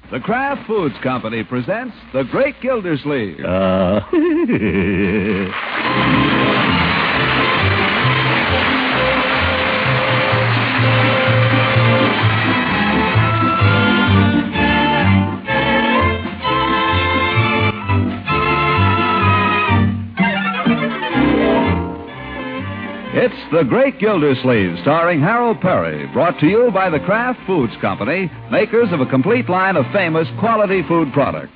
The Kraft Foods Company presents The Great Gildersleeve. It's The Great Gildersleeve, starring Harold Perry, brought to you by the Kraft Foods Company, makers of a complete line of famous quality food products.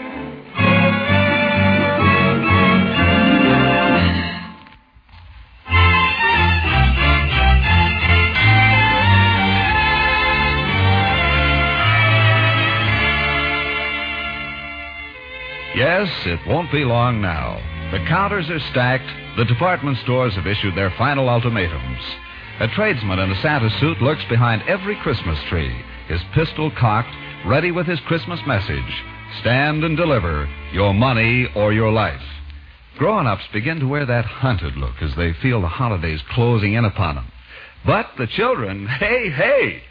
Yes, it won't be long now. The counters are stacked. The department stores have issued their final ultimatums. A tradesman in a Santa suit lurks behind every Christmas tree, his pistol cocked, ready with his Christmas message. Stand and deliver, your money or your life. Grown-ups begin to wear that hunted look as they feel the holidays closing in upon them. But the children, hey!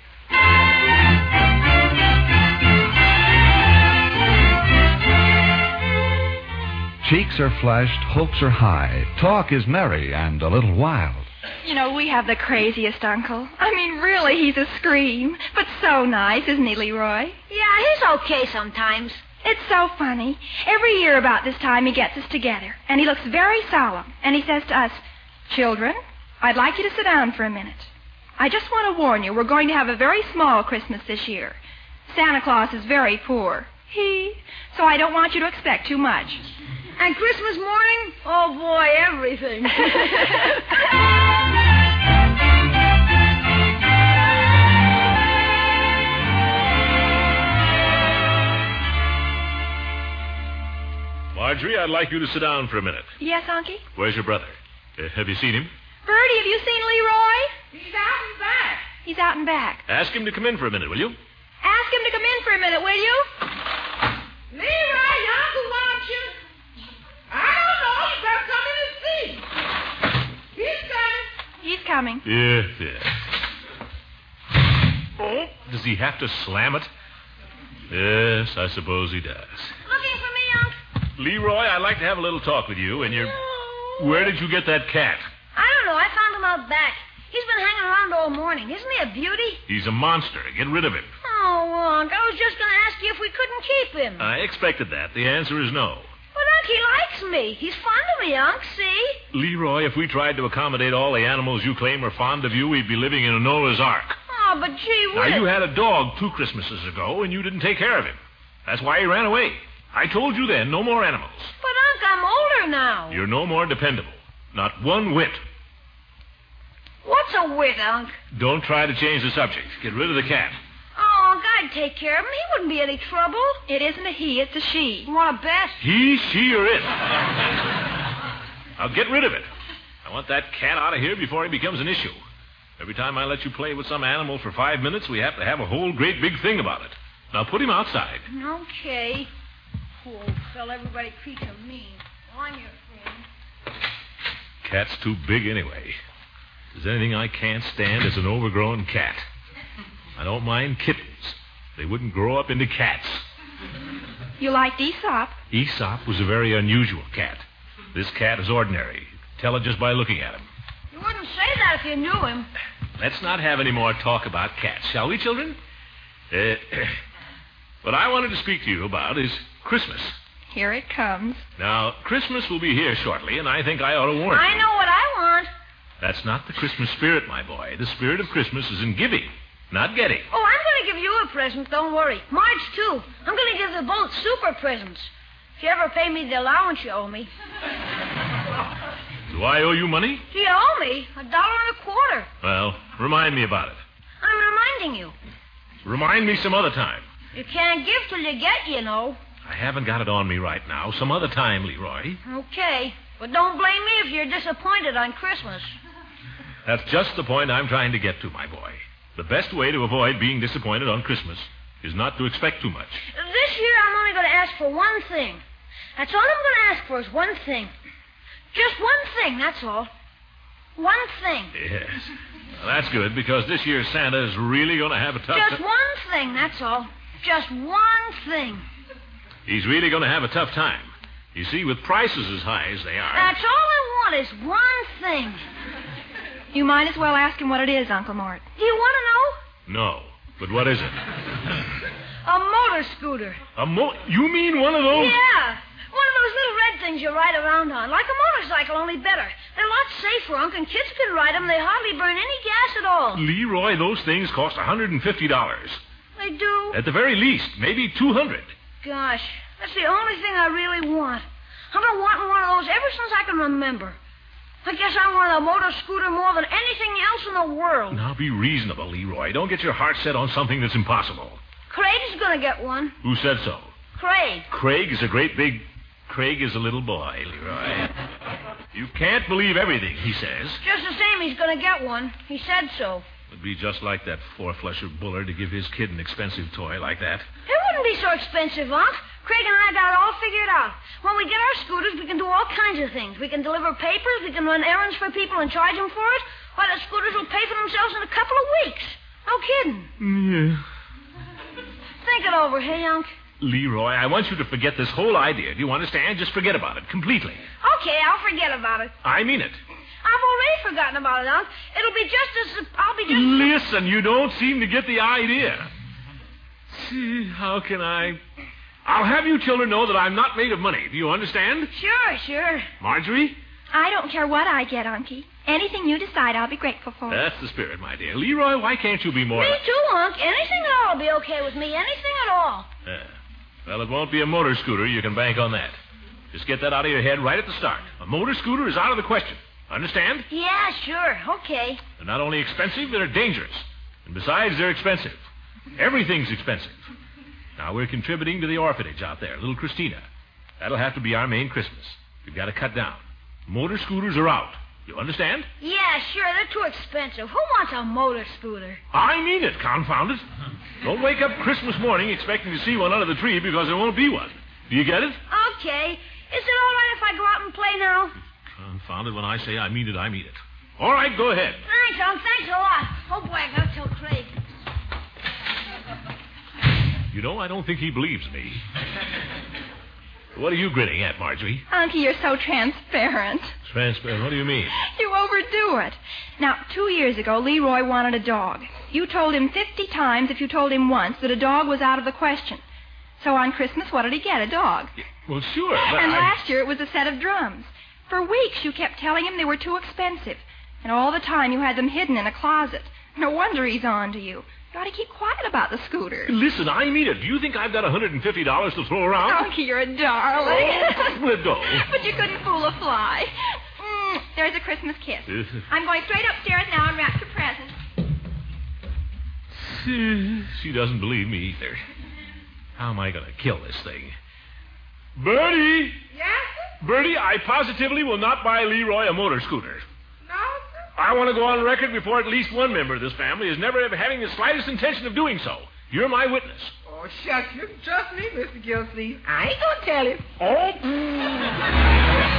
Cheeks are flushed, hopes are high, talk is merry and a little wild. You know, we have the craziest uncle. I mean, really, he's a scream. But so nice, isn't he, Leroy? Yeah, he's okay sometimes. It's so funny. Every year about this time he gets us together, and he looks very solemn, and he says to us, "Children, I'd like you to sit down for a minute. I just want to warn you, we're going to have a very small Christmas this year. Santa Claus is very poor. So I don't want you to expect too much." And Christmas morning? Oh, boy, everything. Marjorie, I'd like you to sit down for a minute. Yes, Unky? Where's your brother? Have you seen him? Bertie, have you seen Leroy? He's out and back. He's out and back. Ask him to come in for a minute, will you? Ask him to come in for a minute, will you? Leroy, your uncle wants you. I don't know. You better come in and see. He's coming. He's coming. Yes. Oh, does he have to slam it? Yes, I suppose he does. Looking for me, Unc? Leroy, I'd like to have a little talk with you, and Where did you get that cat? I don't know. I found him out back. He's been hanging around all morning. Isn't he a beauty? He's a monster. Get rid of him. Oh, Unc, I was just going to ask you if we couldn't keep him. I expected that. The answer is no. But, Unc, he likes me. He's fond of me, Unc, see? Leroy, if we tried to accommodate all the animals you claim are fond of you, we'd be living in a Noah's Ark. Oh, but gee whiz. Now, you had a dog 2 Christmases ago, and you didn't take care of him. That's why he ran away. I told you then, no more animals. But, Unc, I'm older now. You're no more dependable. Not one whit. What's a wit, Unc? Don't try to change the subject. Get rid of the cat. Oh, Unc, I'd take care of him. He wouldn't be any trouble. It isn't a he, it's a she. You want to bet? He, she, or it. Now get rid of it. I want that cat out of here before he becomes an issue. Every time I let you play with some animal for 5 minutes, we have to have a whole great big thing about it. Now put him outside. Okay. Poor old fella, everybody treats him mean. Well, I'm your friend. Cat's too big anyway. If there's anything I can't stand, it's an overgrown cat. I don't mind kittens. They wouldn't grow up into cats. You liked Aesop. Aesop was a very unusual cat. This cat is ordinary. Tell it just by looking at him. You wouldn't say that if you knew him. Let's not have any more talk about cats, shall we, children? What I wanted to speak to you about is Christmas. Here it comes. Now, Christmas will be here shortly, and I think I ought to warn you. I know what I want. That's not the Christmas spirit, my boy. The spirit of Christmas is in giving, not getting. Oh, I'm going to give you a present, don't worry. Marge, too. I'm going to give them both super presents. If you ever pay me the allowance you owe me. Do I owe you money? Do you owe me? $1.25. Well, remind me about it. I'm reminding you. Remind me some other time. You can't give till you get, you know. I haven't got it on me right now. Some other time, Leroy. Okay. But don't blame me if you're disappointed on Christmas. That's just the point I'm trying to get to, my boy. The best way to avoid being disappointed on Christmas is not to expect too much. This year I'm only going to ask for one thing. That's all I'm going to ask for is one thing. Just one thing, that's all. One thing. Yes. Well, that's good, because this year Santa is really going to have a tough Just one thing, that's all. Just one thing. He's really going to have a tough time. You see, with prices as high as they are... That's all I want is one thing. You might as well ask him what it is, Uncle Mort. Do you want No, but what is it? to know? A motor scooter. You mean one of those? Yeah. One of those little red things you ride around on. Like a motorcycle, only better. They're lots safer, Unc, and kids can ride them. They hardly burn any gas at all. Leroy, those things cost $150. They do? At the very least, maybe $200. Gosh, that's the only thing I really want. I've been wanting one of those ever since I can remember. I guess I want a motor scooter more than anything else in the world. Now, be reasonable, Leroy. Don't get your heart set on something that's impossible. Craig is going to get one. Who said so? Craig. Craig is a great big... Craig is a little boy, Leroy. You can't believe everything he says. Just the same, he's going to get one. He said so. It'd be just like that four-flusher Bullard to give his kid an expensive toy like that. It wouldn't be so expensive, Unc. Craig and I got it all figured out. When we get our scooters, we can do all kinds of things. We can deliver papers, we can run errands for people and charge them for it. Why, the scooters will pay for themselves in a couple of weeks. No kidding. Yeah. Think it over, hey, Unc? Leroy, I want you to forget this whole idea. Do you understand? Just forget about it completely. Okay, I'll forget about it. I mean it. I've already forgotten about it, Unc. It'll be just as... I'll be just... Listen, you don't seem to get the idea. See, how can I... I'll have you children know that I'm not made of money. Do you understand? Sure. Marjorie? I don't care what I get, Unky. Anything you decide, I'll be grateful for. That's the spirit, my dear. Leroy, why can't you be more... Me too, Unc. Anything at all will be okay with me. Anything at all. Well, it won't be a motor scooter. You can bank on that. Just get that out of your head right at the start. A motor scooter is out of the question. Understand? Yeah, sure. Okay. They're not only expensive, they're dangerous. And besides, they're expensive. Everything's expensive. Now, we're contributing to the orphanage out there, little Christina. That'll have to be our main Christmas. We've got to cut down. Motor scooters are out. You understand? Yeah, sure. They're too expensive. Who wants a motor scooter? I mean it, confound it. Don't wake up Christmas morning expecting to see one under the tree because there won't be one. Do you get it? Okay. Is it all right if I go out and play now? Confound it, when I say I mean it, I mean it. All right, go ahead. Thanks, Unc. Thanks a lot. Oh, boy, I gotta tell Craig. You know, I don't think he believes me. What are you grinning at, Marjorie? Unky, you're so transparent. Transparent? What do you mean? You overdo it. Now, 2 years ago, Leroy wanted a dog. You told him 50 times, if you told him once, that a dog was out of the question. So on Christmas, what did he get? A dog. Yeah, well, sure, but And last year, it was a set of drums. For weeks, you kept telling him they were too expensive. And all the time, you had them hidden in a closet. No wonder he's on to you. You ought to keep quiet about the scooter. Listen, I mean it. Do you think I've got $150 to throw around? Unky, you're a darling. Oh, let go. But you couldn't fool a fly. There's a Christmas kiss. I'm going straight upstairs now and wrap your present. She doesn't believe me either. How am I going to kill this thing? Bertie! Yes? Bertie, I positively will not buy Leroy a motor scooter. No, sir? I want to go on record before at least one member of this family is never ever having the slightest intention of doing so. You're my witness. Oh, shucks. You can trust me, Mr. Gilsleeve. I ain't going to tell him. Oh.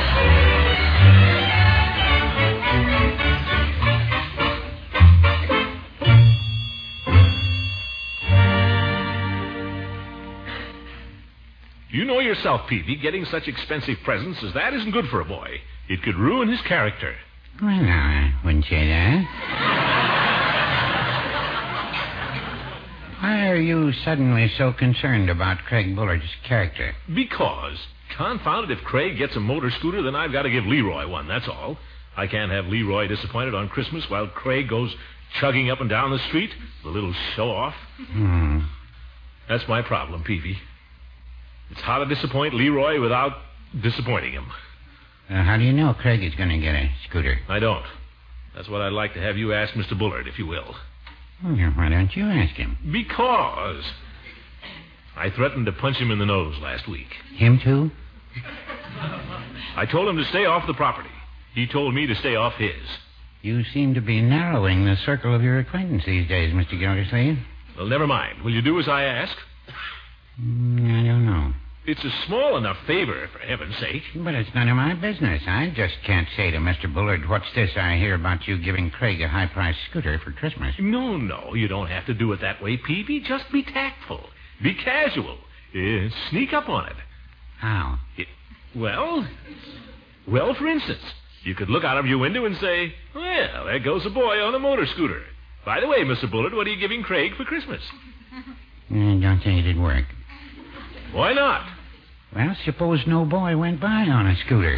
You know yourself, Peavy, getting such expensive presents as that isn't good for a boy. It could ruin his character. Well, no, I wouldn't say that. Why are you suddenly so concerned about Craig Bullard's character? Because, confound it, if Craig gets a motor scooter, then I've got to give Leroy one, that's all. I can't have Leroy disappointed on Christmas while Craig goes chugging up and down the street. The little show-off. That's my problem, Peavy. It's how to disappoint Leroy without disappointing him. How do you know Craig is going to get a scooter? I don't. That's what I'd like to have you ask Mr. Bullard, if you will. Well, why don't you ask him? Because I threatened to punch him in the nose last week. Him too? I told him to stay off the property. He told me to stay off his. You seem to be narrowing the circle of your acquaintance these days, Mr. Gildersleeve. Well, never mind. Will you do as I ask? I don't know. It's a small enough favor, for heaven's sake. But it's none of my business. I just can't say to Mr. Bullard, what's this I hear about you giving Craig a high-priced scooter for Christmas? No, you don't have to do it that way, Peavy. Just be tactful. Be casual. Sneak up on it. How? Well, for instance, you could look out of your window and say, well, there goes a boy on a motor scooter. By the way, Mr. Bullard, what are you giving Craig for Christmas? I don't think it'd work. Why not? Well, suppose no boy went by on a scooter.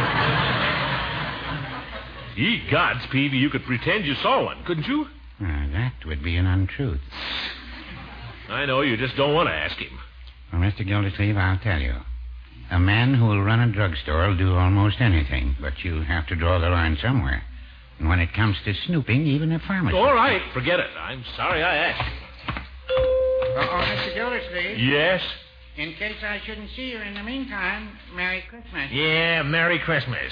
Ye gods, Peavy, you could pretend you saw one, couldn't you? That would be an untruth. I know, you just don't want to ask him. Well, Mr. Gildersleeve, I'll tell you. A man who will run a drugstore will do almost anything, but you have to draw the line somewhere. And when it comes to snooping, even a pharmacist... All right, forget it. I'm sorry I asked. Mr. Gildersleeve? Yes? In case I shouldn't see you in the meantime, Merry Christmas. Yeah, Merry Christmas.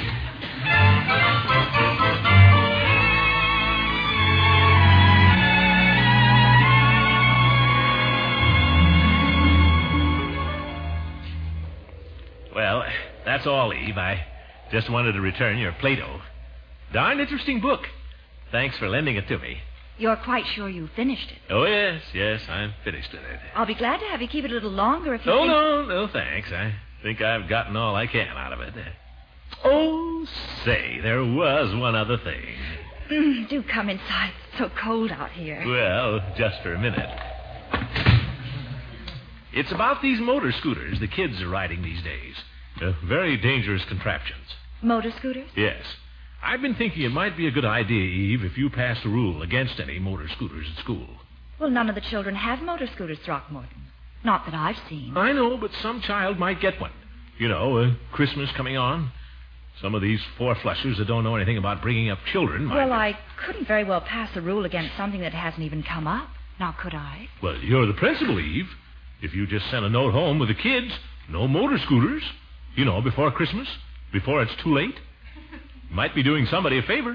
Well, that's all, Eve. I just wanted to return your Plato. Darn interesting book. Thanks for lending it to me. You're quite sure you finished it? Oh, yes, I'm finished with it. I'll be glad to have you keep it a little longer if you think... No, thanks. I think I've gotten all I can out of it. Oh, say, there was one other thing. Do come inside. It's so cold out here. Well, just for a minute. It's about these motor scooters the kids are riding these days. Very dangerous contraptions. Motor scooters? Yes. I've been thinking it might be a good idea, Eve, if you passed a rule against any motor scooters at school. Well, none of the children have motor scooters, Throckmorton. Not that I've seen. I know, but some child might get one. You know, Christmas coming on. Some of these four-flushers that don't know anything about bringing up children might... Well, I couldn't very well pass a rule against something that hasn't even come up. Now, could I? Well, you're the principal, Eve. If you just send a note home with the kids, no motor scooters. You know, before Christmas, before it's too late. Might be doing somebody a favor.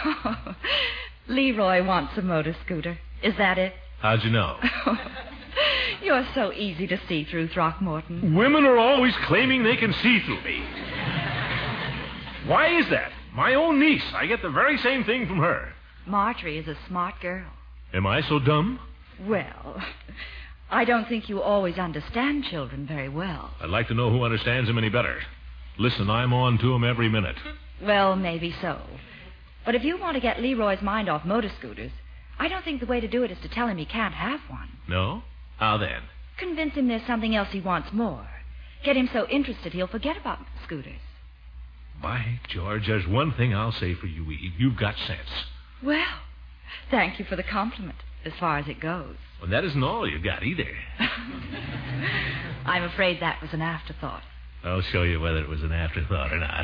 Leroy wants a motor scooter. Is that it? How'd you know? You're so easy to see through, Throckmorton. Women are always claiming they can see through me. Why is that? My own niece. I get the very same thing from her. Marjorie is a smart girl. Am I so dumb? Well, I don't think you always understand children very well. I'd like to know who understands them any better. Listen, I'm on to them every minute. Well, maybe so. But if you want to get Leroy's mind off motor scooters, I don't think the way to do it is to tell him he can't have one. No? How then? Convince him there's something else he wants more. Get him so interested he'll forget about scooters. By George, there's one thing I'll say for you, Eve. You've got sense. Well, thank you for the compliment, as far as it goes. Well, that isn't all you got either. I'm afraid that was an afterthought. I'll show you whether it was an afterthought or not.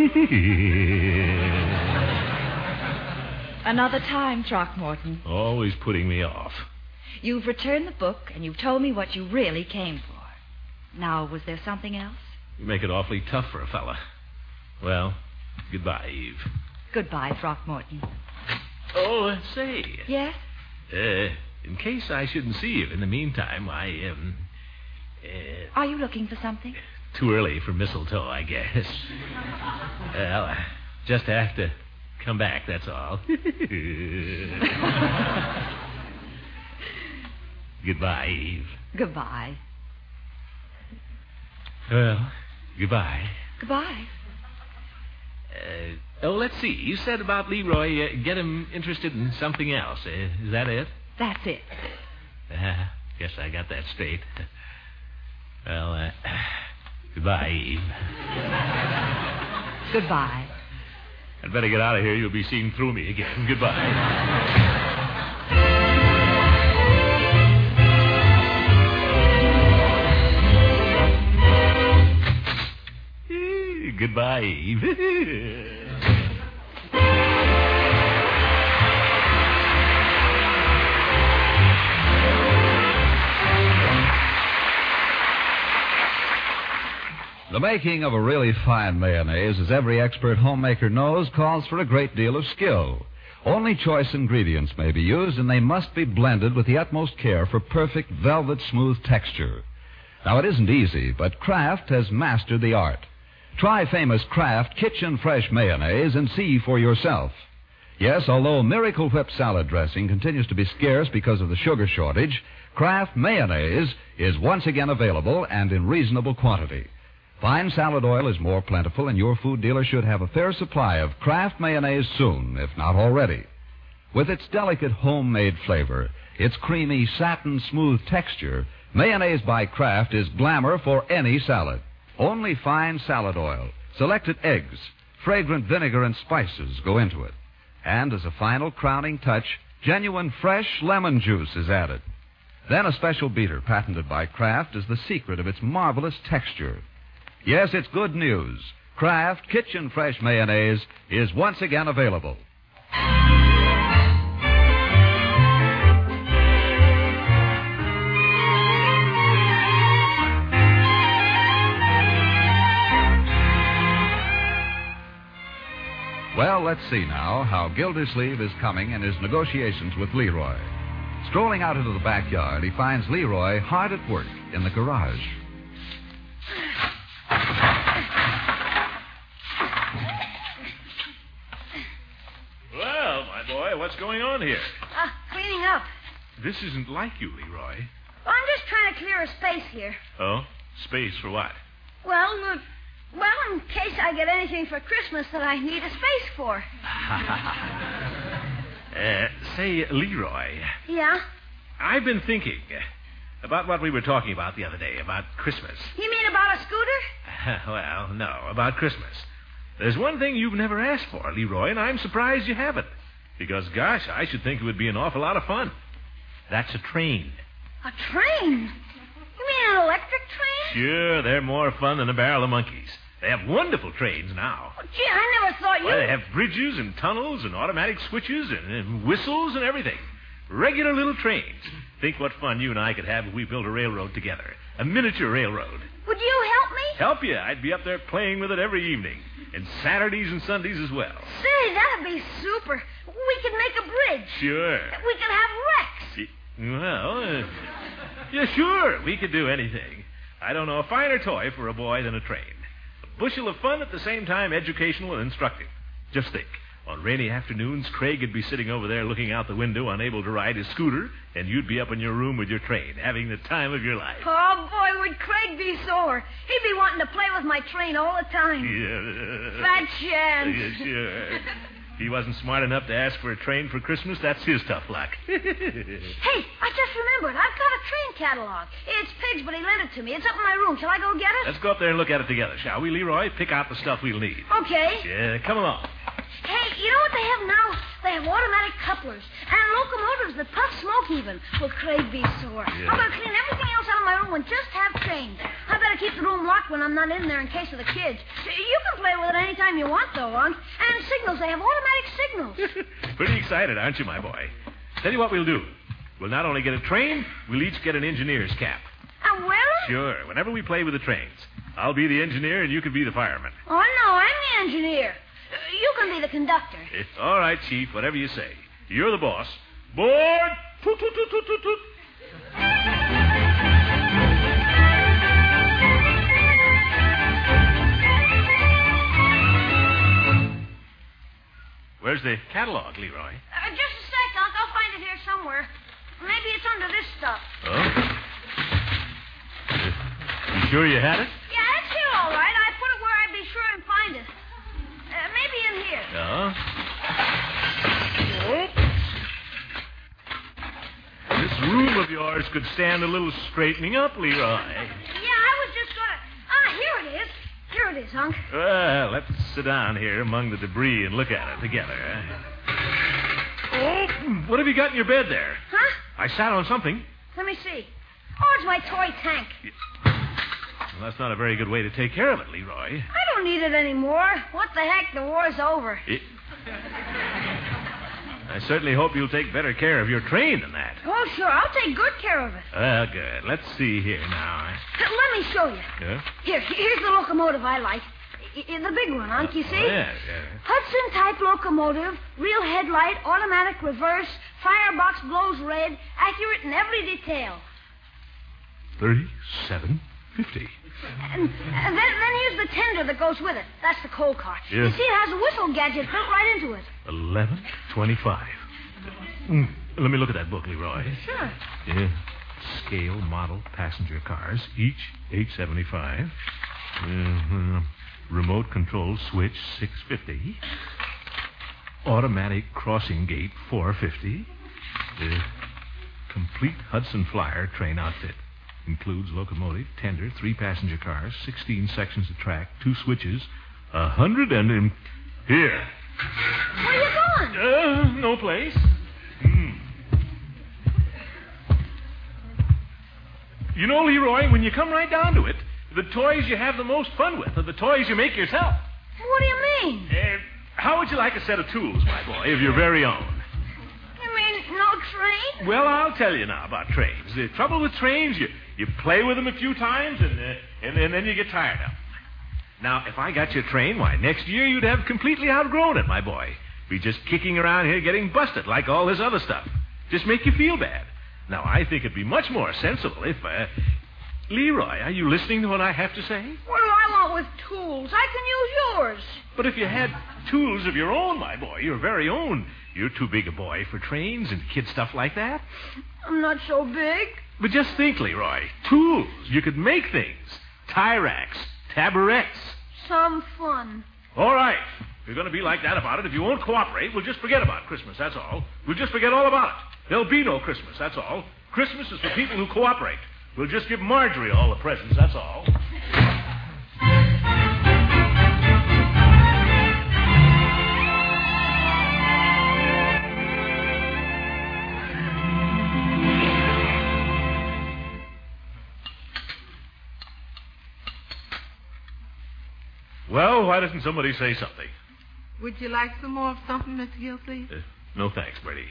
Another time, Throckmorton. Always putting me off. You've returned the book, and you've told me what you really came for. Now, was there something else? You make it awfully tough for a fella. Well, goodbye, Eve. Goodbye, Throckmorton. Oh, say. Yes? In case I shouldn't see you in the meantime, Are you looking for something? Too early for mistletoe, I guess. Well, I just have to come back, that's all. Goodbye, Eve. Goodbye. Well, goodbye. Goodbye. Let's see. You said about Leroy, get him interested in something else. Is that it? That's it. Guess I got that straight. Well, goodbye, Eve. Goodbye. I'd better get out of here. You'll be seeing through me again. Goodbye. Goodbye, Eve. The making of a really fine mayonnaise, as every expert homemaker knows, calls for a great deal of skill. Only choice ingredients may be used, and they must be blended with the utmost care for perfect velvet-smooth texture. Now, it isn't easy, but Kraft has mastered the art. Try famous Kraft Kitchen Fresh Mayonnaise and see for yourself. Yes, although Miracle Whip salad dressing continues to be scarce because of the sugar shortage, Kraft mayonnaise is once again available and in reasonable quantity. Fine salad oil is more plentiful, and your food dealer should have a fair supply of Kraft mayonnaise soon, if not already. With its delicate homemade flavor, its creamy, satin-smooth texture, mayonnaise by Kraft is glamour for any salad. Only fine salad oil, selected eggs, fragrant vinegar, and spices go into it. And as a final crowning touch, genuine fresh lemon juice is added. Then a special beater patented by Kraft is the secret of its marvelous texture. Yes, it's good news. Kraft Kitchen Fresh Mayonnaise is once again available. Well, let's see now how Gildersleeve is coming in his negotiations with Leroy. Strolling out into the backyard, he finds Leroy hard at work in the garage. Well, my boy, what's going on here? Cleaning up. This isn't like you, Leroy. Well, I'm just trying to clear a space here. Oh? Space for what? Well, in case I get anything for Christmas that I need a space for. Say, Leroy. Yeah? I've been thinking about what we were talking about the other day, about Christmas. You mean about a scooter? Well, no, about Christmas. There's one thing you've never asked for, Leroy, and I'm surprised you haven't. Because, gosh, I should think it would be an awful lot of fun. That's a train. A train? You mean an electric train? Sure, they're more fun than a barrel of monkeys. They have wonderful trains now. Oh, gee, I never thought you... Well, they have bridges and tunnels and automatic switches and whistles and everything. Regular little trains. Think what fun you and I could have if we built a railroad together. A miniature railroad. Would you help me? Help you? I'd be up there playing with it every evening. And Saturdays and Sundays as well. Say, that'd be super. We could make a bridge. Sure. We could have wrecks. Well, yeah, sure. We could do anything. I don't know a finer toy for a boy than a train. A bushel of fun at the same time educational and instructive. Just think. On rainy afternoons, Craig would be sitting over there looking out the window, unable to ride his scooter, and you'd be up in your room with your train, having the time of your life. Oh, boy, would Craig be sore. He'd be wanting to play with my train all the time. Yeah. Fat chance. Yeah, sure. If he wasn't smart enough to ask for a train for Christmas, that's his tough luck. Hey, I just remembered. I've got a train catalog. It's Pig's, but he lent it to me. It's up in my room. Shall I go get it? Let's go up there and look at it together, shall we, Leroy? Pick out the stuff we'll need. Okay. Yeah, come along. Hey, you know what they have now? They have automatic couplers and locomotives that puff smoke even. Will Craig be sore? Yeah. I'm going to clean everything else out of my room and just have trains. I better keep the room locked when I'm not in there in case of the kids. You can play with it anytime you want, though, Unc. And signals. They have automatic signals. Pretty excited, aren't you, my boy? Tell you what we'll do. We'll not only get a train, we'll each get an engineer's cap. And wear them? Sure. Whenever we play with the trains, I'll be the engineer and you can be the fireman. Oh, no, I'm the engineer. You can be the conductor. All right, Chief, whatever you say. You're the boss. Board! Toot, toot, toot, toot, toot, toot. Where's the catalog, Leroy? Just a sec, Unc. I'll find it here somewhere. Maybe it's under this stuff. Oh? You sure you had it? Yeah, it's here all right. I put it where I'd be sure and find it. Maybe in here. Oh? This room of yours could stand a little straightening up, Leroy. Yeah, I was just gonna... here it is. Here it is, Unc. Well, let's sit down here among the debris and look at it together. Oh, what have you got in your bed there? Huh? I sat on something. Let me see. Oh, it's my toy tank. Well, that's not a very good way to take care of it, Leroy. I don't need it anymore. What the heck? The war's over. I certainly hope you'll take better care of your train than that. Oh, sure. I'll take good care of it. Well, good. Let's see here now. Let me show you. Yeah? Here's the locomotive I like. The big one, Unc, you see? Yeah. Hudson-type locomotive, real headlight, automatic reverse, firebox blows red, accurate in every detail. 37.50. And then here's the tender that goes with it. That's the coal cart. Yeah. You see, it has a whistle gadget built right into it. 11.25. Let me look at that book, Leroy. Sure. Yeah. scale model passenger cars, each $875. Remote control switch, $650. Automatic crossing gate, $450. Complete Hudson Flyer train outfit. Includes locomotive, tender, 3 passenger cars, 16 sections of track, 2 switches, 100 and... Here. Where you going? No place. You know, Leroy, when you come right down to it, the toys you have the most fun with are the toys you make yourself. What do you mean? How would you like a set of tools, my boy, of your very own? You mean no train? Well, I'll tell you now about trains. The trouble with trains, you play with them a few times, and then you get tired of them. Now, if I got you a train, why, next year you'd have completely outgrown it, my boy. Be just kicking around here getting busted like all this other stuff. Just make you feel bad. Now, I think it'd be much more sensible if... Leroy, are you listening to what I have to say? What do I want with tools? I can use yours. But if you had tools of your own, my boy, your very own, you're too big a boy for trains and kid stuff like that. I'm not so big. But just think, Leroy. Tools. You could make things. Tie racks, tabourets. Some fun. All right. If you're going to be like that about it, if you won't cooperate, we'll just forget about Christmas, that's all. We'll just forget all about it. There'll be no Christmas, that's all. Christmas is for people who cooperate. We'll just give Marjorie all the presents, that's all. Well, why doesn't somebody say something? Would you like some more of something, Mr. Gilsleeve? No thanks, Bertie.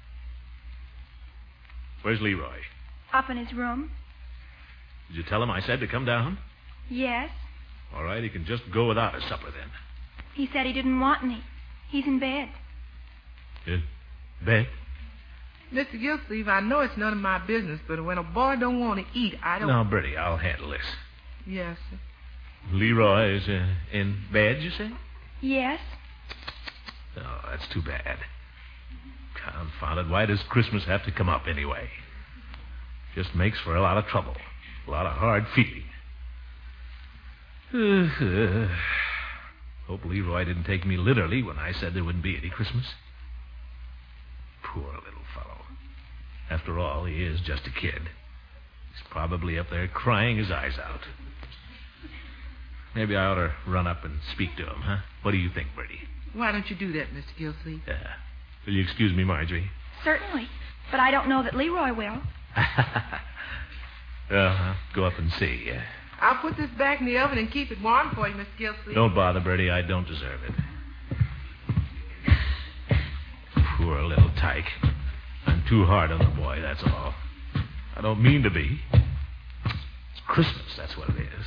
Where's Leroy? Up in his room. Did you tell him I said to come down? Yes. All right, he can just go without his supper then. He said he didn't want any. He's in bed. In bed? Mr. Gilsleeve, I know it's none of my business, but when a boy don't want to eat, I don't... Now, Bertie, I'll handle this. Yes, sir. Leroy is in bed, you say? Yes. Oh, that's too bad. Confound it, why does Christmas have to come up anyway? Just makes for a lot of trouble. A lot of hard feeling. Hope Leroy didn't take me literally when I said there wouldn't be any Christmas. Poor little fellow. After all, he is just a kid. He's probably up there crying his eyes out. Maybe I ought to run up and speak to him, huh? What do you think, Bertie? Why don't you do that, Mr. Gilsleeve? Will you excuse me, Marjorie? Certainly. But I don't know that Leroy will. Well, I'll go up and see. I'll put this back in the oven and keep it warm for you, Mr. Gilsleeve. Don't bother, Bertie. I don't deserve it. Poor little tyke. I'm too hard on the boy, that's all. I don't mean to be. It's Christmas, that's what it is.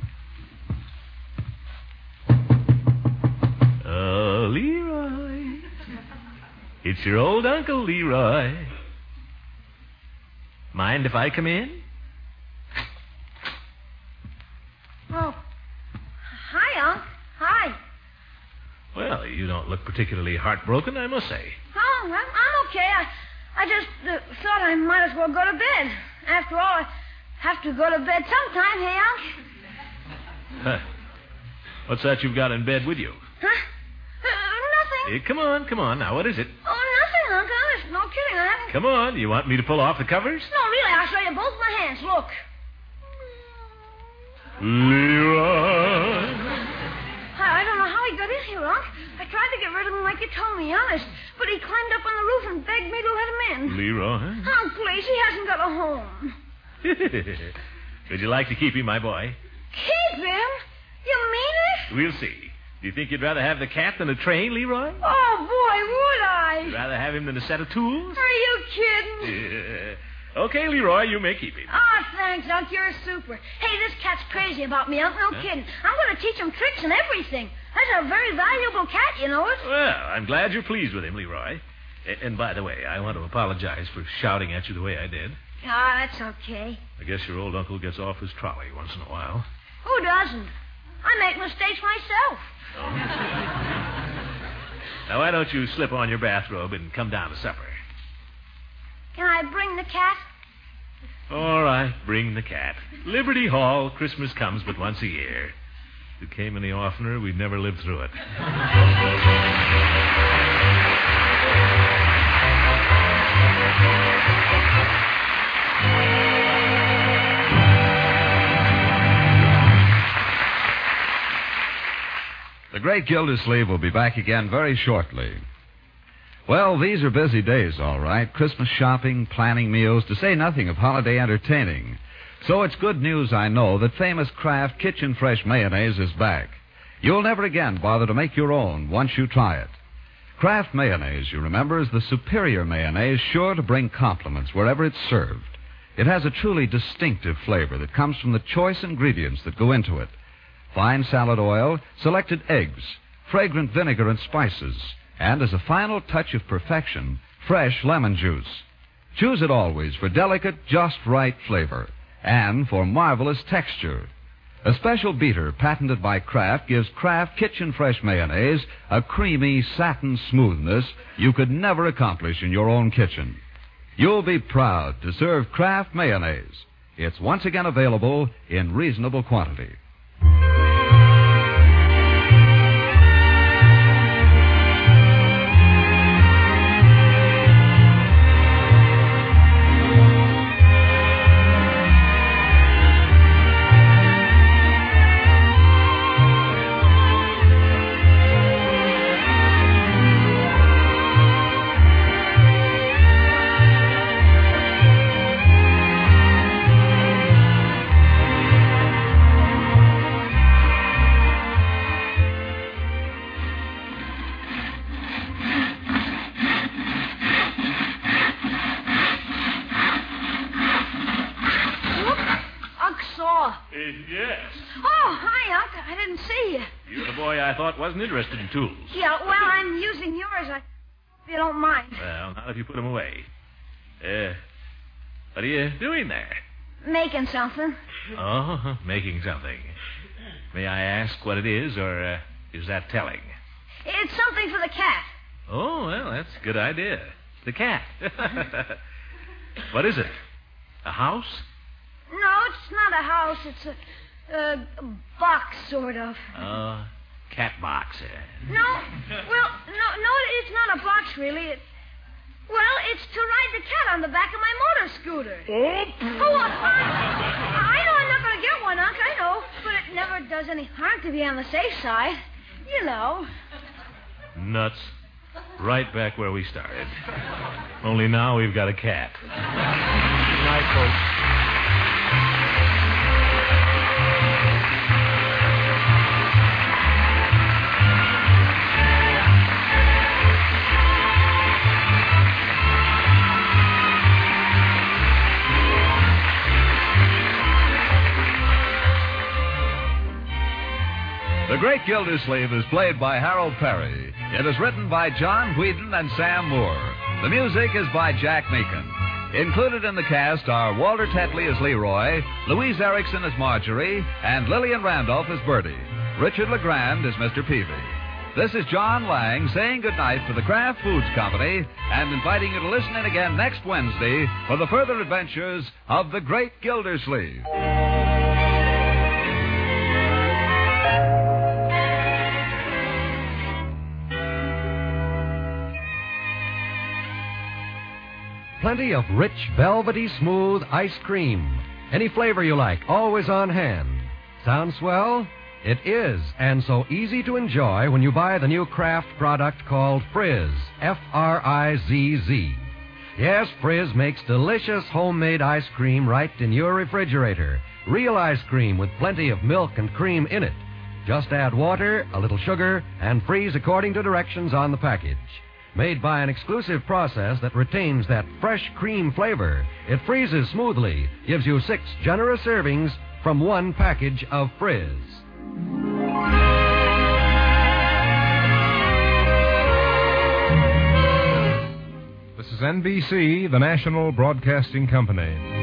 Oh, Leroy. It's your old Uncle Leroy. Mind if I come in? Oh. Hi, Unc. Hi. Well, you don't look particularly heartbroken, I must say. Oh, I'm okay. I just thought I might as well go to bed. After all, I have to go to bed sometime, hey, Unc? Huh. What's that you've got in bed with you? Huh? Nothing. Hey, come on. Now, what is it? Oh, nothing, Unc. Honest, no kidding. I haven't... Come on. You want me to pull off the covers? No, really, I'll show you both my hands. Look. Leroy. I don't know how he got in here, Unc. I tried to get rid of him like you told me, honest. But he climbed up on the roof and begged me to let him in. Leroy? Unc, please, he hasn't got a home. Would you like to keep him, my boy? Keep him? You mean it? We'll see. Do you think you'd rather have the cat than a train, Leroy? Oh, boy, would I? You'd rather have him than a set of tools? Are you kidding? Okay, Leroy, you may keep him. Oh, thanks, Unc. You're a super. Hey, this cat's crazy about me, Unc. No kidding. I'm going to teach him tricks and everything. That's a very valuable cat, you know it? Well, I'm glad you're pleased with him, Leroy. And by the way, I want to apologize for shouting at you the way I did. Ah, that's okay. I guess your old uncle gets off his trolley once in a while. Who doesn't? I make mistakes myself. Oh. Now, why don't you slip on your bathrobe and come down to supper? Can I bring the cat? All right, bring the cat. Liberty Hall, Christmas comes but once a year. If it came any oftener, we'd never live through it. The Great Gildersleeve will be back again very shortly. Well, these are busy days, all right. Christmas shopping, planning meals, to say nothing of holiday entertaining. So it's good news, I know, that famous Kraft Kitchen Fresh Mayonnaise is back. You'll never again bother to make your own once you try it. Kraft Mayonnaise, you remember, is the superior mayonnaise sure to bring compliments wherever it's served. It has a truly distinctive flavor that comes from the choice ingredients that go into it. Fine salad oil, selected eggs, fragrant vinegar and spices, and as a final touch of perfection, fresh lemon juice. Choose it always for delicate, just right flavor and for marvelous texture. A special beater patented by Kraft gives Kraft Kitchen Fresh Mayonnaise a creamy satin smoothness you could never accomplish in your own kitchen. You'll be proud to serve Kraft Mayonnaise. It's once again available in reasonable quantity. Yes. Oh, hi, Unc. I didn't see you. You're the boy I thought wasn't interested in tools. Yeah, well, I'm using yours. If you don't mind. Well, not if you put them away. What are you doing there? Making something. Oh, making something. May I ask what it is, or is that telling? It's something for the cat. Oh, well, that's a good idea. The cat. What is it? A house? No, it's not a house. It's a box, sort of. Cat box. No, it's not a box, really. It's to ride the cat on the back of my motor scooter. I know I'm not going to get one, Unc, I know. But it never does any harm to be on the safe side. You know. Nuts. Right back where we started. Only now we've got a cat. Good night, folks. The Great Gildersleeve is played by Harold Perry. It is written by John Whedon and Sam Moore. The music is by Jack Meakin. Included in the cast are Walter Tetley as Leroy, Louise Erickson as Marjorie, and Lillian Randolph as Bertie. Richard LeGrand is Mr. Peavy. This is John Lang saying goodnight for the Kraft Foods Company and inviting you to listen in again next Wednesday for the further adventures of the Great Gildersleeve. Plenty of rich, velvety, smooth ice cream. Any flavor you like, always on hand. Sound swell? It is, and so easy to enjoy when you buy the new Kraft product called Frizz, F-R-I-Z-Z. Yes, Frizz makes delicious homemade ice cream right in your refrigerator. Real ice cream with plenty of milk and cream in it. Just add water, a little sugar, and freeze according to directions on the package. Made by an exclusive process that retains that fresh cream flavor, it freezes smoothly, gives you 6 generous servings from one package of Frizz. This is NBC, the National Broadcasting Company.